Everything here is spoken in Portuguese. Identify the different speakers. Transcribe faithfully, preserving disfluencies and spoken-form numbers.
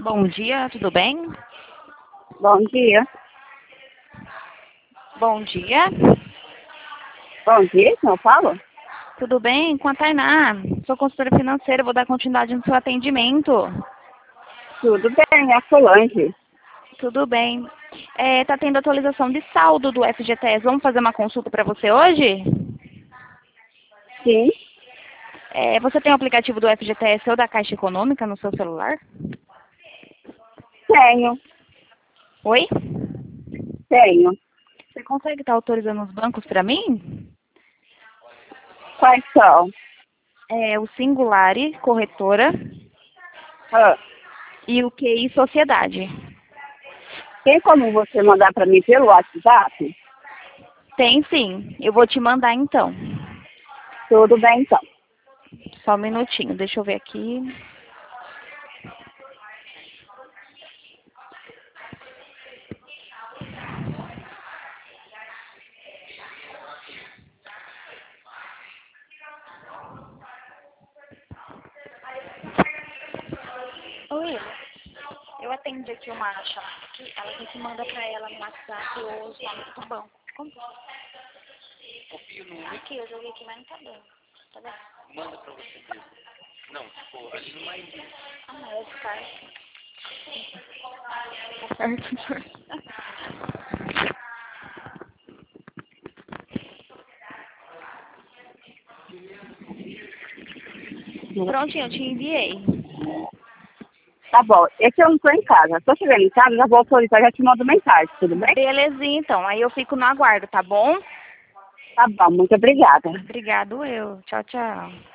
Speaker 1: Bom dia, tudo bem?
Speaker 2: Bom dia.
Speaker 1: Bom dia.
Speaker 2: Bom dia, quem eu falo?
Speaker 1: Tudo bem? Com a Tainá. Sou consultora financeira, vou dar continuidade no seu atendimento.
Speaker 2: Tudo bem, é a Solange.
Speaker 1: Tudo bem. É, tá tendo atualização de saldo do F G T S. Vamos fazer uma consulta para você hoje?
Speaker 2: Sim,
Speaker 1: É, você tem o aplicativo do F G T S ou da Caixa Econômica no seu celular?
Speaker 2: tenho,
Speaker 1: Oi?
Speaker 2: tenho.
Speaker 1: Você consegue estar autorizando os bancos para mim?
Speaker 2: Quais são?
Speaker 1: É, o Singulari, corretora,
Speaker 2: Ah,
Speaker 1: e o Q I Sociedade.
Speaker 2: tem como você mandar para mim pelo WhatsApp?
Speaker 1: Tem sim. Eu vou te mandar então.
Speaker 2: Tudo bem, então.
Speaker 1: Só um minutinho, deixa eu ver aqui. Oi, eu atendi aqui uma chamada aqui, ela tem que mandar pra ela no WhatsApp os nomes do banco. Como?
Speaker 3: Confio no número,
Speaker 1: Aqui, eu joguei aqui, mas não tá dando. Tá vendo?
Speaker 3: manda pra você mesmo. Não, tipo, ali no My Business.
Speaker 1: Ah, não, é Skype. Tá certo. Prontinho, eu te enviei.
Speaker 2: Tá bom, é que eu não estou em casa. Estou chegando em casa, já vou autorizar, já te mando mensagem, tudo bem?
Speaker 1: Belezinha, então. Aí eu fico no aguardo, tá bom?
Speaker 2: Tá bom, muito obrigada.
Speaker 1: Obrigado, eu. Tchau, tchau.